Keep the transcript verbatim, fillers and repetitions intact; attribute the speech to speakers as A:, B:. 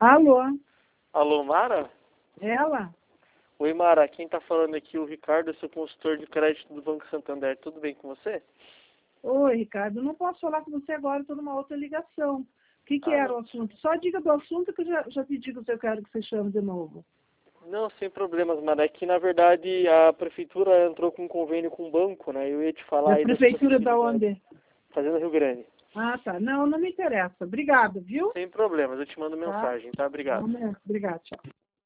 A: Alô?
B: Alô, Mara?
A: Ela?
B: Oi, Mara. Quem tá falando aqui é o Ricardo, seu consultor de crédito do Banco Santander. Tudo bem com você?
A: Oi, Ricardo. Eu não posso falar com você agora, estou numa outra ligação. O que, que
B: Ah,
A: era
B: não.
A: o assunto? Só diga do assunto que eu já, já te digo se eu quero que você chame de novo.
B: Não, sem problemas, Mara. É que, na verdade, a prefeitura entrou com um convênio com o banco, né? Eu ia te falar
A: Da
B: aí das
A: prefeitura da
B: possibilidades.
A: onde?
B: Fazenda Rio Grande.
A: Ah, tá. Não, não me interessa. Obrigada, viu?
B: Sem problemas. Eu te mando
A: Tá?
B: mensagem, tá? Obrigado.
A: Obrigada, tchau.